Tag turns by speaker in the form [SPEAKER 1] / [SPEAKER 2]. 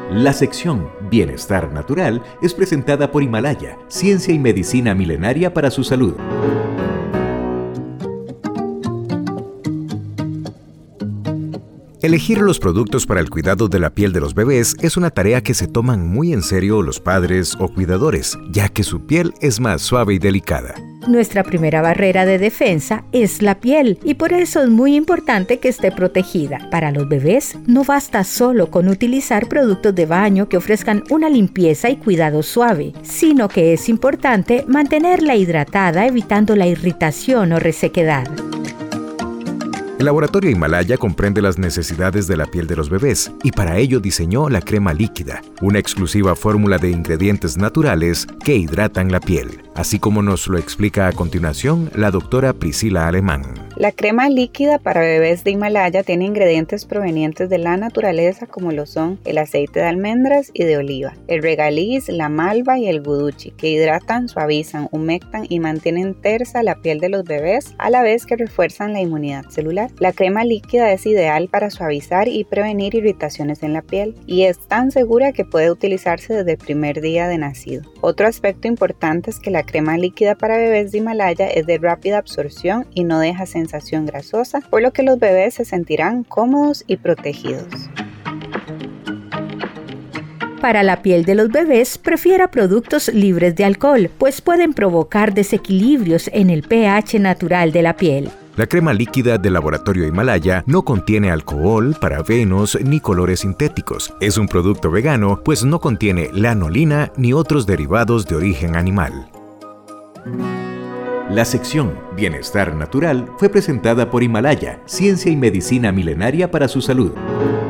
[SPEAKER 1] La sección Bienestar Natural es presentada por Himalaya, ciencia y medicina milenaria para su salud. Elegir los productos para el cuidado de la piel de los bebés es una tarea que se toman muy en serio los padres o cuidadores, ya que su piel es más suave y delicada.
[SPEAKER 2] Nuestra primera barrera de defensa es la piel y por eso es muy importante que esté protegida. Para los bebés no basta solo con utilizar productos de baño que ofrezcan una limpieza y cuidado suave, sino que es importante mantenerla hidratada evitando la irritación o resequedad.
[SPEAKER 1] El laboratorio Himalaya comprende las necesidades de la piel de los bebés y para ello diseñó la crema líquida, una exclusiva fórmula de ingredientes naturales que hidratan la piel, así como nos lo explica a continuación la doctora Priscila Alemán.
[SPEAKER 3] La crema líquida para bebés de Himalaya tiene ingredientes provenientes de la naturaleza como lo son el aceite de almendras y de oliva, el regaliz, la malva y el guduchi, que hidratan, suavizan, humectan y mantienen tersa la piel de los bebés a la vez que refuerzan la inmunidad celular. La crema líquida es ideal para suavizar y prevenir irritaciones en la piel y es tan segura que puede utilizarse desde el primer día de nacido. Otro aspecto importante es que la crema líquida para bebés de Himalaya es de rápida absorción y no deja sensación grasosa, por lo que los bebés se sentirán cómodos y protegidos.
[SPEAKER 2] Para la piel de los bebés, prefiera productos libres de alcohol, pues pueden provocar desequilibrios en el pH natural de la piel.
[SPEAKER 1] La crema líquida del laboratorio Himalaya no contiene alcohol, parabenos ni colores sintéticos. Es un producto vegano, pues no contiene lanolina ni otros derivados de origen animal. La sección Bienestar Natural fue presentada por Himalaya, ciencia y medicina milenaria para su salud.